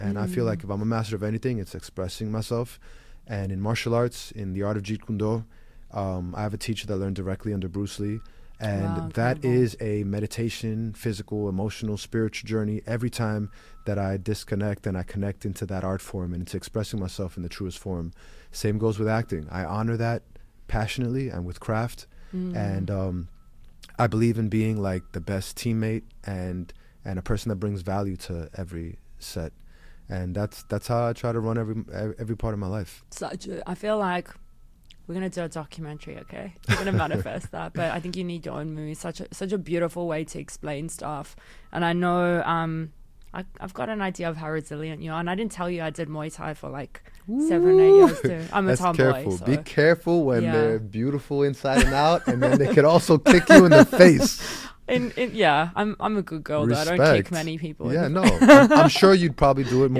And I feel like if I'm a master of anything, it's expressing myself. And in martial arts, in the art of Jeet Kune Do, I have a teacher that learned directly under Bruce Lee. And that is a meditation, physical, emotional, spiritual journey. Every time that I disconnect and I connect into that art form and into expressing myself in the truest form. Same goes with acting. I honor that passionately and with craft. And I believe in being like the best teammate and a person that brings value to every set. And that's how I try to run every part of my life. I feel like we're gonna do a documentary, okay? We're gonna manifest that, but I think you need your own movie. Such a beautiful way to explain stuff. And I know I've got an idea of how resilient you are. And I didn't tell you I did Muay Thai for like 7 or 8 years too. I'm a tomboy. So. Be careful when they're beautiful inside and out, and then they could also kick you in the face. I'm a good girl. Respect. Though I don't kick many people. Yeah, no. I'm sure you'd probably do it more